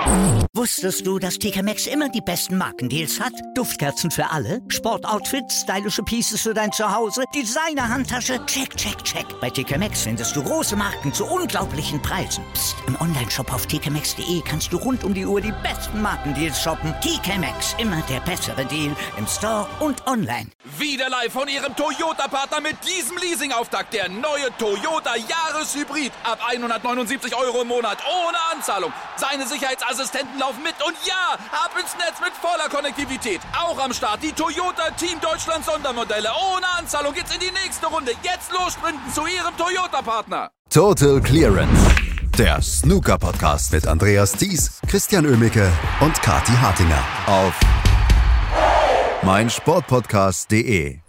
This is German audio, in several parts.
Wusstest du, dass TK Maxx immer die besten Markendeals hat? Duftkerzen für alle, Sportoutfits, stylische Pieces für dein Zuhause, Designer-Handtasche, check, check, check. Bei TK Maxx findest du große Marken zu unglaublichen Preisen. Psst. Im Onlineshop auf tkmaxx.de kannst du rund um die Uhr die besten Markendeals shoppen. TK Maxx, immer der bessere Deal im Store und online. Wieder live von Ihrem Toyota-Partner mit diesem Leasing-Auftakt. Der neue Toyota Jahreshybrid. Ab 179 € im Monat. Ohne Anzahlung. Seine Sicherheitsassistenten laufen mit. Und ja, ab ins Netz mit voller Konnektivität. Auch am Start die Toyota Team Deutschland Sondermodelle. Ohne Anzahlung geht's in die nächste Runde. Jetzt los sprinten zu Ihrem Toyota-Partner. Total Clearance. Der Snooker-Podcast mit Andreas Thies, Christian Oemicke und Kathi Hartinger auf meinsportpodcast.de.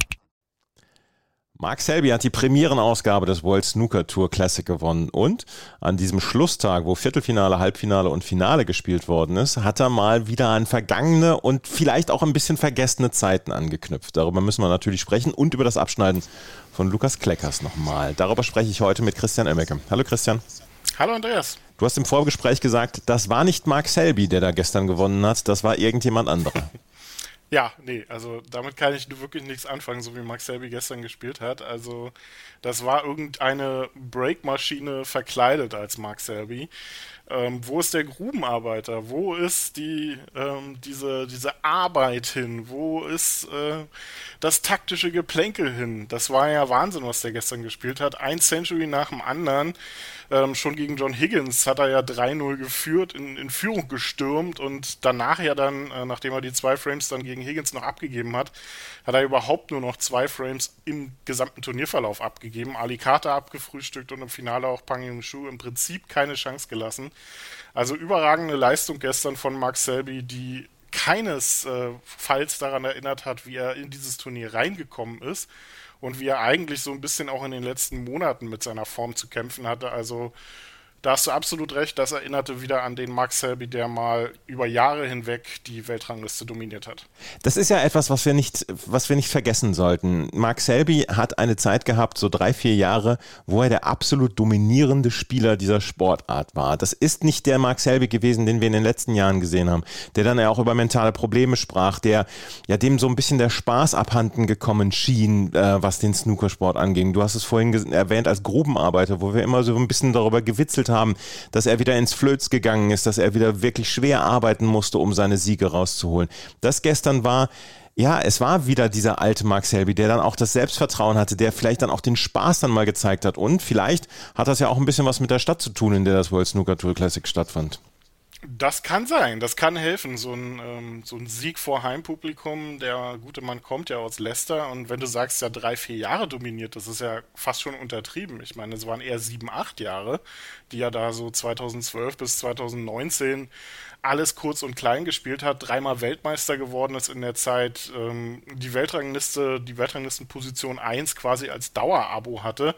Mark Selby hat die Premierenausgabe des World Snooker Tour Classic gewonnen und an diesem Schlusstag, wo Viertelfinale, Halbfinale und Finale gespielt worden ist, hat er mal wieder an vergangene und vielleicht auch ein bisschen vergessene Zeiten angeknüpft. Darüber müssen wir natürlich sprechen und über das Abschneiden von Lukas Kleckers nochmal. Darüber spreche ich heute mit Christian Oemicke. Hallo Christian. Hallo Andreas. Du hast im Vorgespräch gesagt, das war nicht Mark Selby, der da gestern gewonnen hat, das war irgendjemand anderer. Ja, nee, also damit kann ich wirklich nichts anfangen, so wie Mark Selby gestern gespielt hat. Also das war irgendeine Breakmaschine verkleidet als Mark Selby. Wo ist der Grubenarbeiter? Wo ist diese Arbeit hin? Wo ist das taktische Geplänkel hin? Das war ja Wahnsinn, was der gestern gespielt hat. Ein Century nach dem anderen. Schon gegen John Higgins hat er ja 3-0 geführt, in Führung gestürmt und danach ja dann, nachdem er die 2 Frames dann gegen Higgins noch abgegeben hat, hat er überhaupt nur noch 2 Frames im gesamten Turnierverlauf abgegeben. Ali Carter abgefrühstückt und im Finale auch Pang Yong-Shu im Prinzip keine Chance gelassen. Also überragende Leistung gestern von Mark Selby, die keinesfalls daran erinnert hat, wie er in dieses Turnier reingekommen ist und wie er eigentlich so ein bisschen auch in den letzten Monaten mit seiner Form zu kämpfen hatte. Also da hast du absolut recht, das erinnerte wieder an den Mark Selby, der mal über Jahre hinweg die Weltrangliste dominiert hat. Das ist ja etwas, was wir nicht vergessen sollten. Mark Selby hat eine Zeit gehabt, so 3-4 Jahre, wo er der absolut dominierende Spieler dieser Sportart war. Das ist nicht der Mark Selby gewesen, den wir in den letzten Jahren gesehen haben, der dann ja auch über mentale Probleme sprach, der ja dem so ein bisschen der Spaß abhanden gekommen schien, was den Snookersport anging. Du hast es vorhin erwähnt als Grubenarbeiter, wo wir immer so ein bisschen darüber gewitzelt haben, dass er wieder ins Flöz gegangen ist, dass er wieder wirklich schwer arbeiten musste, um seine Siege rauszuholen. Das gestern war, ja, es war wieder dieser alte Mark Selby, der dann auch das Selbstvertrauen hatte, der vielleicht dann auch den Spaß dann mal gezeigt hat und vielleicht hat das ja auch ein bisschen was mit der Stadt zu tun, in der das World Snooker Tour Classic stattfand. Das kann sein, das kann helfen, so ein Sieg vor Heimpublikum. Der gute Mann kommt ja aus Leicester und wenn du sagst, ja 3-4 Jahre dominiert, das ist ja fast schon untertrieben. Ich meine, es waren eher 7-8 Jahre, die er da so 2012 bis 2019 alles kurz und klein gespielt hat, 3-mal Weltmeister geworden ist in der Zeit, die Weltranglistenposition 1 quasi als Dauerabo hatte.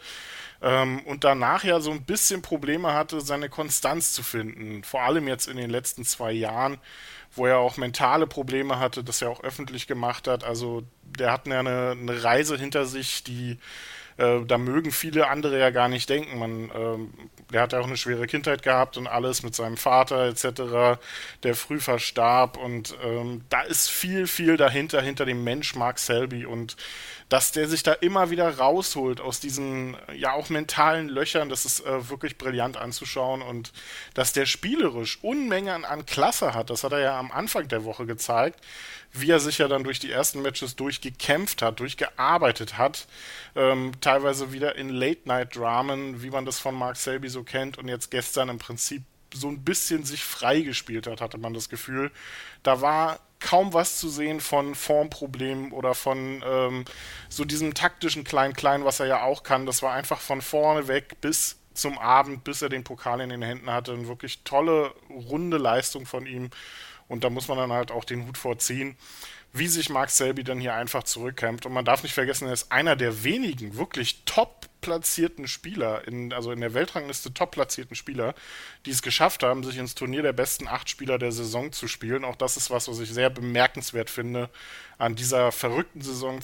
Und danach ja so ein bisschen Probleme hatte, seine Konstanz zu finden. Vor allem jetzt in den letzten 2 Jahren, wo er auch mentale Probleme hatte, das er auch öffentlich gemacht hat. Also der hat ja eine Reise hinter sich, die da mögen viele andere ja gar nicht denken. Der hat ja auch eine schwere Kindheit gehabt und alles mit seinem Vater etc., der früh verstarb und da ist viel, viel dahinter, hinter dem Mensch Mark Selby und dass der sich da immer wieder rausholt aus diesen ja auch mentalen Löchern, das ist wirklich brillant anzuschauen und dass der spielerisch Unmengen an Klasse hat, das hat er ja am Anfang der Woche gezeigt, wie er sich ja dann durch die ersten Matches durchgekämpft hat, durchgearbeitet hat, teilweise wieder in Late-Night-Dramen, wie man das von Mark Selby so kennt und jetzt gestern im Prinzip so ein bisschen sich freigespielt hat, hatte man das Gefühl. Da war kaum was zu sehen von Formproblemen oder von so diesem taktischen Klein-Klein, was er ja auch kann. Das war einfach von vorne weg bis zum Abend, bis er den Pokal in den Händen hatte. Eine wirklich tolle, runde Leistung von ihm. Und da muss man dann halt auch den Hut vorziehen. wie sich Mark Selby dann hier einfach zurückkämpft. Und man darf nicht vergessen, er ist einer der wenigen wirklich top platzierten Spieler, also in der Weltrangliste top platzierten Spieler, die es geschafft haben, sich ins Turnier der besten 8 Spieler der Saison zu spielen. Auch das ist was ich sehr bemerkenswert finde an dieser verrückten Saison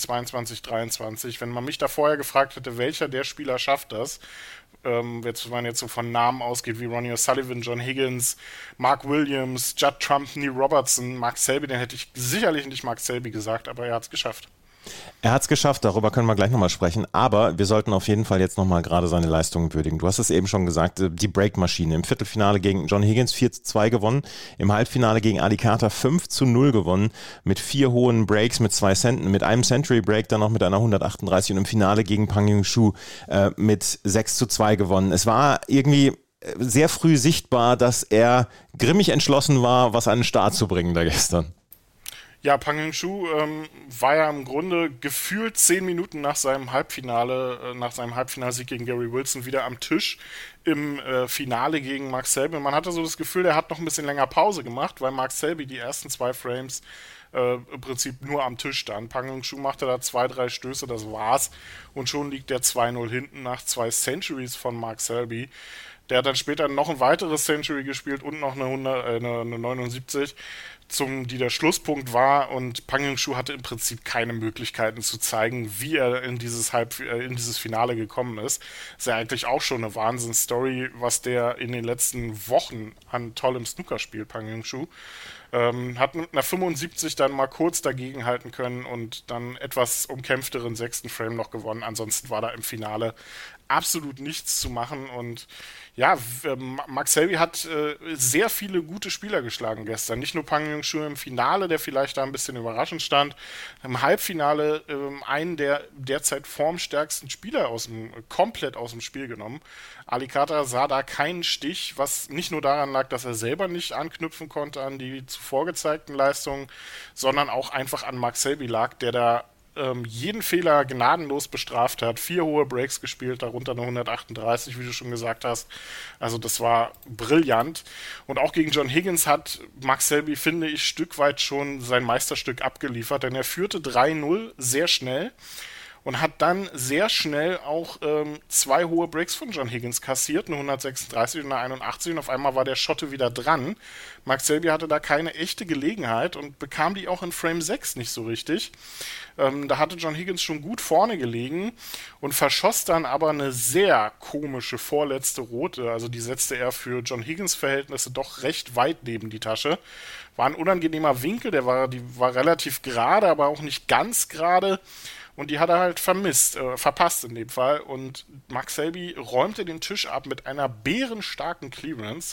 22-23. Wenn man mich da vorher gefragt hätte, welcher der Spieler schafft das, wenn man jetzt so von Namen ausgeht wie Ronnie O'Sullivan, John Higgins, Mark Williams, Judd Trump, Neil Robertson, Mark Selby, dann hätte ich sicherlich nicht Mark Selby gesagt, aber er hat es geschafft. Er hat es geschafft, darüber können wir gleich nochmal sprechen, aber wir sollten auf jeden Fall jetzt nochmal gerade seine Leistungen würdigen. Du hast es eben schon gesagt, die Breakmaschine. Im Viertelfinale gegen John Higgins 4-2 gewonnen, im Halbfinale gegen Ali Carter 5-0 gewonnen, mit 4 hohen Breaks, mit 2 Centen, mit einem Century Break, dann noch mit einer 138 und im Finale gegen Pang Yung-Shu mit 6-2 gewonnen. Es war irgendwie sehr früh sichtbar, dass er grimmig entschlossen war, was an den Start zu bringen da gestern. Ja, Pang Yung-Shu war ja im Grunde gefühlt 10 Minuten nach seinem Halbfinalsieg gegen Gary Wilson wieder am Tisch im Finale gegen Mark Selby. Man hatte so das Gefühl, er hat noch ein bisschen länger Pause gemacht, weil Mark Selby die ersten 2 Frames im Prinzip nur am Tisch stand. Pang Yung-Shu machte da 2, 3 Stöße, das war's. Und schon liegt der 2-0 hinten nach 2 Centuries von Mark Selby. Der hat dann später noch ein weiteres Century gespielt und noch eine 79, die der Schlusspunkt war, und Pang Yung-Shu hatte im Prinzip keine Möglichkeiten zu zeigen, wie er in dieses Finale gekommen ist. Das ist ja eigentlich auch schon eine Wahnsinnsstory, was der in den letzten Wochen an tollem Snooker spielt, Pang Yung-Shu. Hat mit einer 75 dann mal kurz dagegenhalten können und dann etwas umkämpfteren 6. Frame noch gewonnen. Ansonsten war da im Finale absolut nichts zu machen. Und ja, Mark Selby hat sehr viele gute Spieler geschlagen gestern. Nicht nur Pang Yung-Shu im Finale, der vielleicht da ein bisschen überraschend stand. Im Halbfinale einen der derzeit formstärksten Spieler komplett aus dem Spiel genommen. Ali Carter sah da keinen Stich, was nicht nur daran lag, dass er selber nicht anknüpfen konnte an die zuvor gezeigten Leistungen, sondern auch einfach an Mark Selby lag, der da jeden Fehler gnadenlos bestraft hat, 4 hohe Breaks gespielt, darunter eine 138, wie du schon gesagt hast. Also das war brillant. Und auch gegen John Higgins hat Mark Selby, finde ich, Stück weit schon sein Meisterstück abgeliefert, denn er führte 3-0 sehr schnell und hat dann sehr schnell auch 2 hohe Breaks von John Higgins kassiert, eine 136 und eine 81, und auf einmal war der Schotte wieder dran. Mark Selby hatte da keine echte Gelegenheit und bekam die auch in Frame 6 nicht so richtig. Da hatte John Higgins schon gut vorne gelegen und verschoss dann aber eine sehr komische vorletzte rote, also die setzte er für John Higgins Verhältnisse doch recht weit neben die Tasche. War ein unangenehmer Winkel, die war relativ gerade, aber auch nicht ganz gerade. Und die hat er halt verpasst in dem Fall. Und Mark Selby räumte den Tisch ab mit einer bärenstarken Clearance.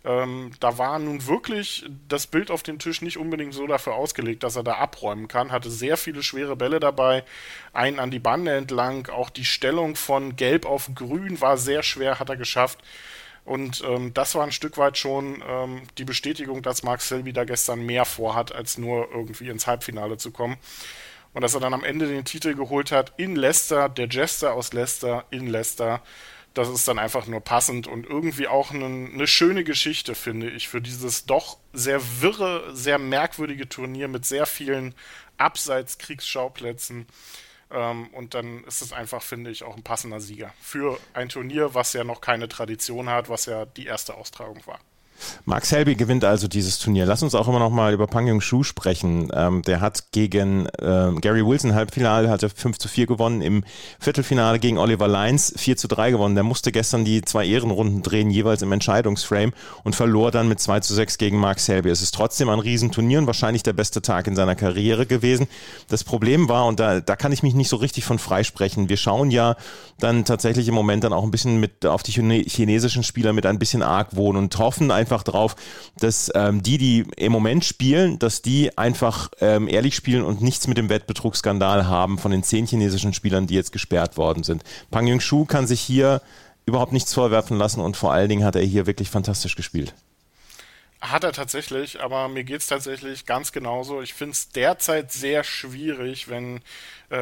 Da war nun wirklich das Bild auf dem Tisch nicht unbedingt so dafür ausgelegt, dass er da abräumen kann. Hatte sehr viele schwere Bälle dabei, einen an die Bande entlang. Auch die Stellung von Gelb auf Grün war sehr schwer, hat er geschafft. Und das war ein Stück weit schon die Bestätigung, dass Mark Selby da gestern mehr vorhat, als nur irgendwie ins Halbfinale zu kommen. Und dass er dann am Ende den Titel geholt hat in Leicester, der Jester aus Leicester in Leicester, das ist dann einfach nur passend und irgendwie auch eine schöne Geschichte, finde ich, für dieses doch sehr wirre, sehr merkwürdige Turnier mit sehr vielen Abseits-Kriegsschauplätzen. Und dann ist es einfach, finde ich, auch ein passender Sieger für ein Turnier, was ja noch keine Tradition hat, was ja die erste Austragung war. Mark Selby gewinnt also dieses Turnier. Lass uns auch immer noch mal über Pang Yung-Shu sprechen. Der hat gegen Gary Wilson Halbfinale, hat er 5-4 gewonnen. Im Viertelfinale gegen Oliver Lyons 4-3 gewonnen. Der musste gestern die 2 Ehrenrunden drehen, jeweils im Entscheidungsframe, und verlor dann mit 2-6 gegen Mark Selby. Es ist trotzdem ein Riesenturnier und wahrscheinlich der beste Tag in seiner Karriere gewesen. Das Problem war, und da kann ich mich nicht so richtig von freisprechen, wir schauen ja dann tatsächlich im Moment dann auch ein bisschen auf die chinesischen Spieler mit ein bisschen Argwohn und hoffen einfach drauf, dass die im Moment spielen, dass die einfach ehrlich spielen und nichts mit dem Wettbetrugsskandal haben von den 10 chinesischen Spielern, die jetzt gesperrt worden sind. Pang Yung-Shu kann sich hier überhaupt nichts vorwerfen lassen und vor allen Dingen hat er hier wirklich fantastisch gespielt. Hat er tatsächlich, aber mir geht's tatsächlich ganz genauso. Ich finde es derzeit sehr schwierig, wenn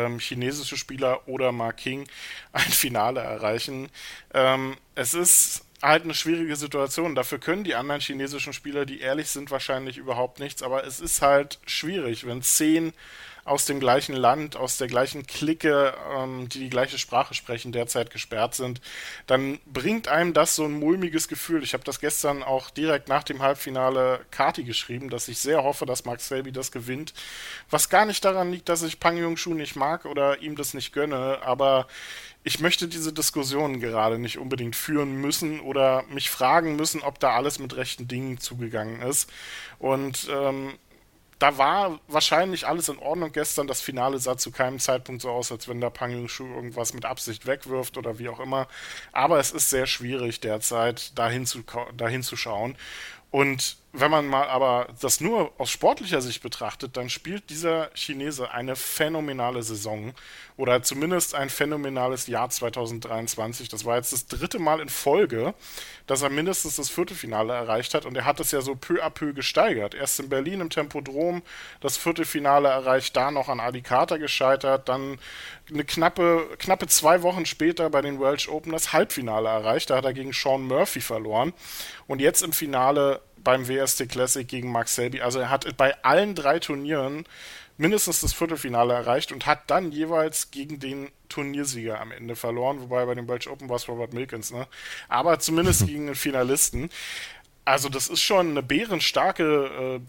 chinesische Spieler oder Mark King ein Finale erreichen. Es ist halt eine schwierige Situation. Dafür können die anderen chinesischen Spieler, die ehrlich sind, wahrscheinlich überhaupt nichts. Aber es ist halt schwierig, wenn 10 aus dem gleichen Land, aus der gleichen Clique, die gleiche Sprache sprechen, derzeit gesperrt sind, dann bringt einem das so ein mulmiges Gefühl. Ich habe das gestern auch direkt nach dem Halbfinale Kati geschrieben, dass ich sehr hoffe, dass Mark Selby das gewinnt. Was gar nicht daran liegt, dass ich Pang Junxu nicht mag oder ihm das nicht gönne, aber ich möchte diese Diskussion gerade nicht unbedingt führen müssen oder mich fragen müssen, ob da alles mit rechten Dingen zugegangen ist. Und da war wahrscheinlich alles in Ordnung gestern. Das Finale sah zu keinem Zeitpunkt so aus, als wenn da Pang Junxu irgendwas mit Absicht wegwirft oder wie auch immer. Aber es ist sehr schwierig derzeit, dahin zu schauen. Und wenn man mal aber das nur aus sportlicher Sicht betrachtet, dann spielt dieser Chinese eine phänomenale Saison oder zumindest ein phänomenales Jahr 2023. Das war jetzt das 3. Mal in Folge, dass er mindestens das Viertelfinale erreicht hat und er hat es ja so peu à peu gesteigert. Erst in Berlin im Tempodrom das Viertelfinale erreicht, da noch an Adi Carter gescheitert, dann eine knappe 2 Wochen später bei den Welsh Open das Halbfinale erreicht, da hat er gegen Sean Murphy verloren und jetzt im Finale beim WST Classic gegen Mark Selby. Also er hat bei allen 3 Turnieren mindestens das Viertelfinale erreicht und hat dann jeweils gegen den Turniersieger am Ende verloren, wobei bei den Welsh Open war es Robert Milkins, ne? Aber zumindest gegen den Finalisten. Also das ist schon eine bärenstarke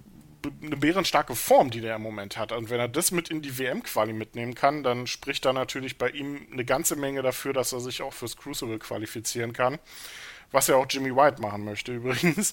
Form, die der im Moment hat. Und wenn er das mit in die WM-Quali mitnehmen kann, dann spricht da natürlich bei ihm eine ganze Menge dafür, dass er sich auch fürs Crucible qualifizieren kann. Was ja auch Jimmy White machen möchte übrigens.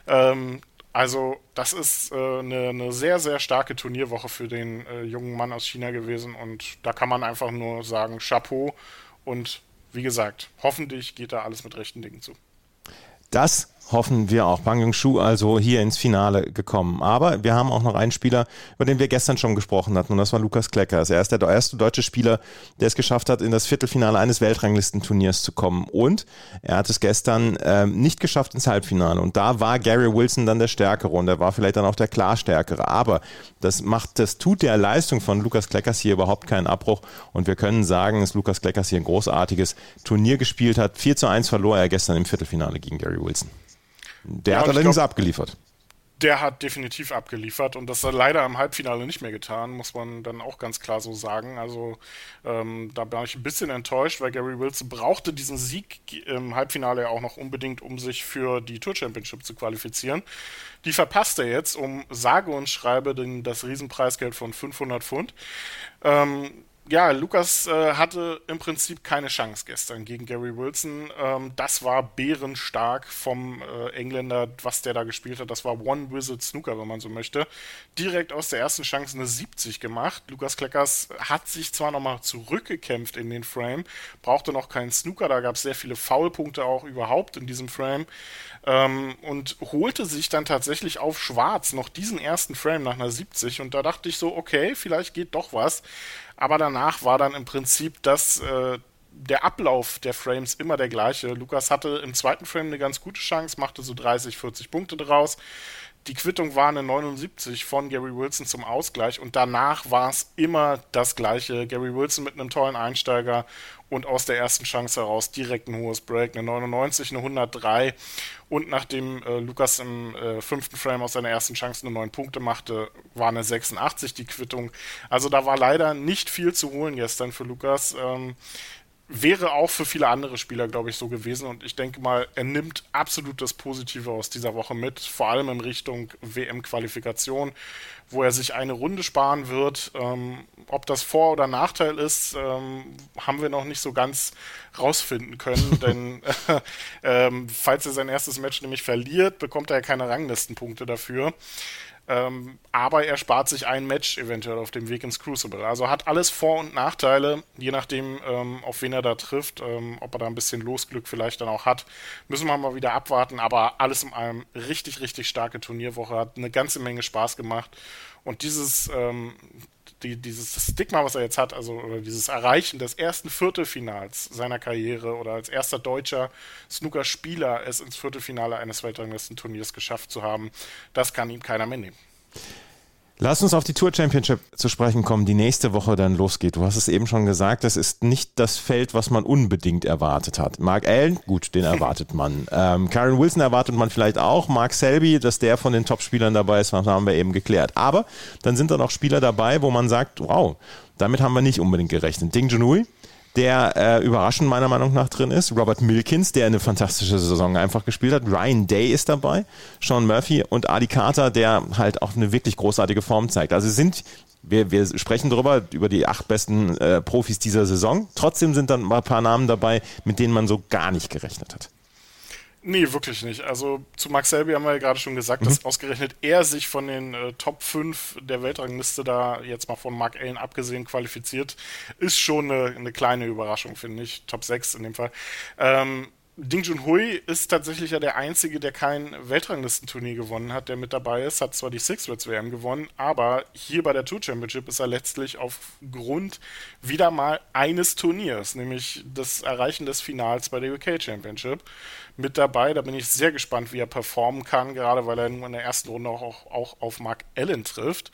Also das ist eine sehr, sehr starke Turnierwoche für den jungen Mann aus China gewesen und da kann man einfach nur sagen, Chapeau und wie gesagt, hoffentlich geht da alles mit rechten Dingen zu. Das hoffen wir auch. Pang Junxu also hier ins Finale gekommen. Aber wir haben auch noch einen Spieler, über den wir gestern schon gesprochen hatten und das war Lukas Kleckers. Er ist der erste deutsche Spieler, der es geschafft hat, in das Viertelfinale eines Weltranglistenturniers zu kommen und er hat es gestern nicht geschafft ins Halbfinale und da war Gary Wilson dann der Stärkere und er war vielleicht dann auch der klar Stärkere. Aber das tut der Leistung von Lukas Kleckers hier überhaupt keinen Abbruch und wir können sagen, dass Lukas Kleckers hier ein großartiges Turnier gespielt hat. 4:1 verlor er gestern im Viertelfinale gegen Gary Wilson. Der hat allerdings abgeliefert. Der hat definitiv abgeliefert und das hat er leider im Halbfinale nicht mehr getan, muss man dann auch ganz klar so sagen. Also da bin ich ein bisschen enttäuscht, weil Gary Wilson brauchte diesen Sieg im Halbfinale ja auch noch unbedingt, um sich für die Tour Championship zu qualifizieren. Die verpasst er jetzt um sage und schreibe das Riesenpreisgeld von 500 Pfund. Ja, Lukas hatte im Prinzip keine Chance gestern gegen Gary Wilson. Das war bärenstark vom Engländer, was der da gespielt hat. Das war One-Wizard-Snooker, wenn man so möchte. Direkt aus der ersten Chance eine 70 gemacht. Lukas Kleckers hat sich zwar nochmal zurückgekämpft in den Frame, brauchte noch keinen Snooker, da gab es sehr viele Foulpunkte auch überhaupt in diesem Frame. Und holte sich dann tatsächlich auf Schwarz noch diesen ersten Frame nach einer 70 und da dachte ich so, okay, vielleicht geht doch was. Aber danach war dann im Prinzip der Ablauf der Frames immer der gleiche. Lukas hatte im zweiten Frame eine ganz gute Chance, machte so 30, 40 Punkte draus. Die Quittung war eine 79 von Gary Wilson zum Ausgleich und danach war es immer das Gleiche. Gary Wilson mit einem tollen Einsteiger und aus der ersten Chance heraus direkt ein hohes Break, eine 99, eine 103 und nachdem Lukas im 5. Frame aus seiner ersten Chance eine 9 Punkte machte, war eine 86 die Quittung. Also da war leider nicht viel zu holen gestern für Lukas. Wäre auch für viele andere Spieler, glaube ich, so gewesen. Und ich denke mal, er nimmt absolut das Positive aus dieser Woche mit, vor allem in Richtung WM-Qualifikation, wo er sich eine Runde sparen wird. Ob das Vor- oder Nachteil ist, haben wir noch nicht so ganz rausfinden können. Denn falls er sein erstes Match nämlich verliert, bekommt er ja keine Ranglistenpunkte dafür. Aber er spart sich ein Match eventuell auf dem Weg ins Crucible. Also hat alles Vor- und Nachteile, je nachdem, auf wen er da trifft, ob er da ein bisschen Losglück vielleicht dann auch hat. Müssen wir mal wieder abwarten, aber alles in allem richtig, richtig starke Turnierwoche, hat eine ganze Menge Spaß gemacht. Und dieses Stigma, was er jetzt hat, also oder dieses Erreichen des ersten Viertelfinals seiner Karriere oder als erster deutscher Snookerspieler es ins Viertelfinale eines Weltranglistenturniers geschafft zu haben, das kann ihm keiner mehr nehmen. Lass uns auf die Tour Championship zu sprechen kommen, die nächste Woche dann losgeht. Du hast es eben schon gesagt, das ist nicht das Feld, was man unbedingt erwartet hat. Mark Allen, gut, den erwartet man. Kyren Wilson erwartet man vielleicht auch. Mark Selby, dass der von den Top-Spielern dabei ist, das haben wir eben geklärt. Aber dann sind da noch Spieler dabei, wo man sagt, wow, damit haben wir nicht unbedingt gerechnet. Ding Junhui, der überraschend meiner Meinung nach drin ist. Robert Milkins, der eine fantastische Saison einfach gespielt hat. Ryan Day ist dabei. Sean Murphy und Adi Carter, der halt auch eine wirklich großartige Form zeigt. Also wir sprechen darüber, über die 8 besten Profis dieser Saison. Trotzdem sind dann mal ein paar Namen dabei, mit denen man so gar nicht gerechnet hat. Nee, wirklich nicht. Also zu Mark Selby haben wir ja gerade schon gesagt, dass ausgerechnet er sich von den Top 5 der Weltrangliste da, jetzt mal von Mark Allen abgesehen, qualifiziert, ist schon eine kleine Überraschung, finde ich. Top 6 in dem Fall. Ding Junhui ist tatsächlich ja der Einzige, der kein Weltranglistenturnier gewonnen hat, der mit dabei ist, hat zwar die Six Reds WM gewonnen, aber hier bei der Tour Championship ist er letztlich aufgrund wieder mal eines Turniers, nämlich das Erreichen des Finals bei der UK Championship mit dabei. Da bin ich sehr gespannt, wie er performen kann, gerade weil er nur in der ersten Runde auch auf Mark Allen trifft.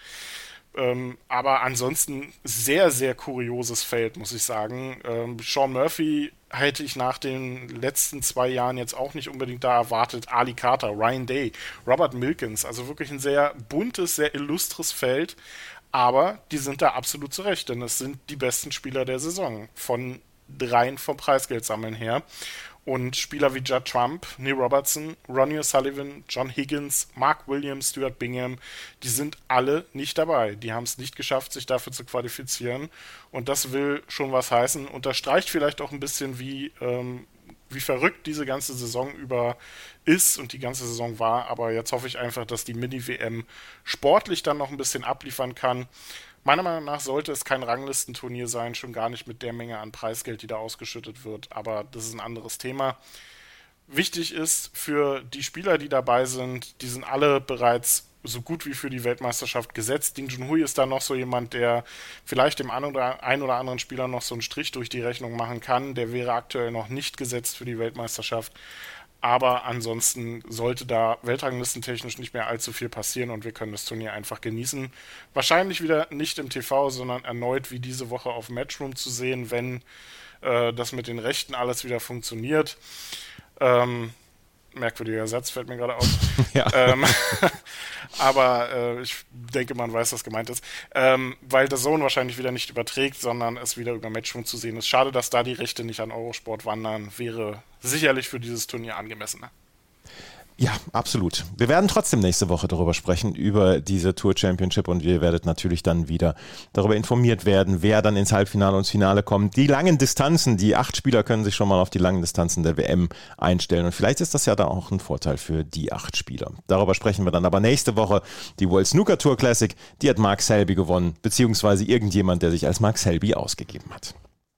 Aber ansonsten sehr, sehr kurioses Feld, muss ich sagen. Sean Murphy hätte ich nach den letzten 2 Jahren jetzt auch nicht unbedingt da erwartet. Ali Carter, Ryan Day, Robert Milkins, also wirklich ein sehr buntes, sehr illustres Feld. Aber die sind da absolut zurecht, denn es sind die besten Spieler der Saison, rein vom Preisgeldsammeln her. Und Spieler wie Judd Trump, Neil Robertson, Ronnie O'Sullivan, John Higgins, Mark Williams, Stuart Bingham, die sind alle nicht dabei. Die haben es nicht geschafft, sich dafür zu qualifizieren. Und das will schon was heißen. Unterstreicht vielleicht auch ein bisschen, wie verrückt diese ganze Saison über ist und die ganze Saison war. Aber jetzt hoffe ich einfach, dass die Mini-WM sportlich dann noch ein bisschen abliefern kann. Meiner Meinung nach sollte es kein Ranglistenturnier sein, schon gar nicht mit der Menge an Preisgeld, die da ausgeschüttet wird, aber das ist ein anderes Thema. Wichtig ist für die Spieler, die dabei sind, die sind alle bereits so gut wie für die Weltmeisterschaft gesetzt. Ding Junhui ist da noch so jemand, der vielleicht dem einen oder anderen Spieler noch so einen Strich durch die Rechnung machen kann. Der wäre aktuell noch nicht gesetzt für die Weltmeisterschaft. Aber ansonsten sollte da weltranglistentechnisch nicht mehr allzu viel passieren und wir können das Turnier einfach genießen. Wahrscheinlich wieder nicht im TV, sondern erneut wie diese Woche auf Matchroom zu sehen, wenn das mit den Rechten alles wieder funktioniert. Merkwürdiger Satz, fällt mir gerade auf. Ja. Aber ich denke, man weiß, was gemeint ist. Weil der Zone wahrscheinlich wieder nicht überträgt, sondern es wieder über Matchroom zu sehen ist. Schade, dass da die Rechte nicht an Eurosport wandern. Wäre sicherlich für dieses Turnier angemessener. Ja, absolut. Wir werden trotzdem nächste Woche darüber sprechen, über diese Tour Championship und ihr werdet natürlich dann wieder darüber informiert werden, wer dann ins Halbfinale und ins Finale kommt. Die langen Distanzen, die 8 Spieler können sich schon mal auf die langen Distanzen der WM einstellen und vielleicht ist das ja da auch ein Vorteil für die 8 Spieler. Darüber sprechen wir dann aber nächste Woche. Die World Snooker Tour Classic, die hat Mark Selby gewonnen, beziehungsweise irgendjemand, der sich als Mark Selby ausgegeben hat.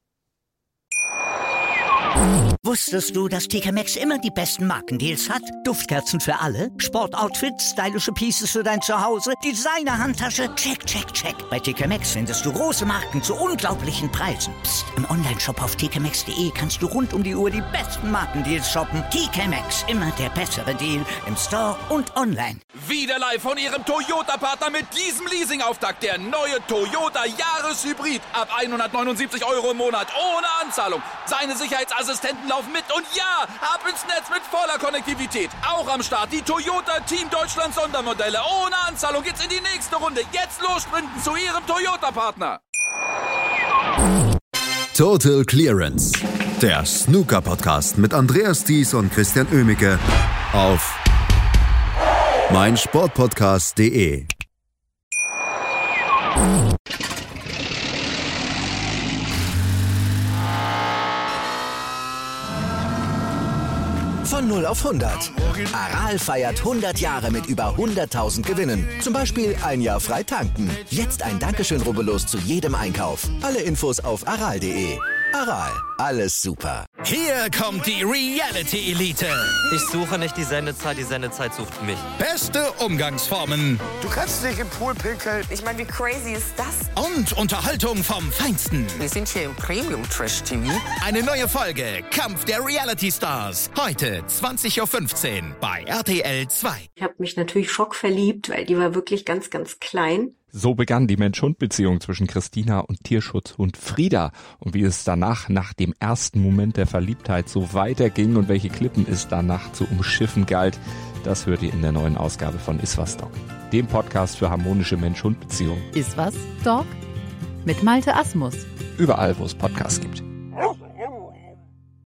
Wusstest du, dass TK Maxx immer die besten Markendeals hat? Duftkerzen für alle, Sportoutfits, stylische Pieces für dein Zuhause, Designer-Handtasche, check, check, check. Bei TK Maxx findest du große Marken zu unglaublichen Preisen. Psst. Im Onlineshop auf tkmaxx.de kannst du rund um die Uhr die besten Markendeals shoppen. TK Maxx, immer der bessere Deal im Store und online. Wieder live von ihrem Toyota-Partner mit diesem Leasing-Auftakt. Der neue Toyota Jahreshybrid. Ab 179 € im Monat ohne Anzahlung. Seine Sicherheitsassistenten laufen mit und ja, ab ins Netz mit voller Konnektivität. Auch am Start die Toyota Team Deutschland Sondermodelle. Ohne Anzahlung geht's in die nächste Runde. Jetzt los sprinten zu Ihrem Toyota-Partner. Total Clearance. Der Snooker-Podcast mit Andreas Thies und Christian Oemicke auf meinsportpodcast.de. Von 0 auf 100. Aral feiert 100 Jahre mit über 100.000 Gewinnen. Zum Beispiel ein Jahr frei tanken. Jetzt ein Dankeschön, rubbellos zu jedem Einkauf. Alle Infos auf aral.de. Aral, alles super. Hier kommt die Reality Elite. Ich suche nicht die Sendezeit sucht mich. Beste Umgangsformen. Du kannst nicht im Pool pinkeln. Ich meine, wie crazy ist das? Und Unterhaltung vom Feinsten. Wir sind hier im Premium-Trash-TV. Eine neue Folge Kampf der Reality Stars. Heute 20.15 Uhr bei RTL 2. Ich habe mich natürlich schockverliebt, weil die war wirklich ganz, ganz klein. So begann die Mensch-Hund-Beziehung zwischen Christina und Tierschutzhund Frieda. Und wie es danach, nach dem ersten Moment der Verliebtheit, so weiterging und welche Klippen es danach zu umschiffen galt, das hört ihr in der neuen Ausgabe von Iswas Dog, dem Podcast für harmonische Mensch-Hund-Beziehungen. Iswas Dog? Mit Malte Asmus. Überall, wo es Podcasts gibt.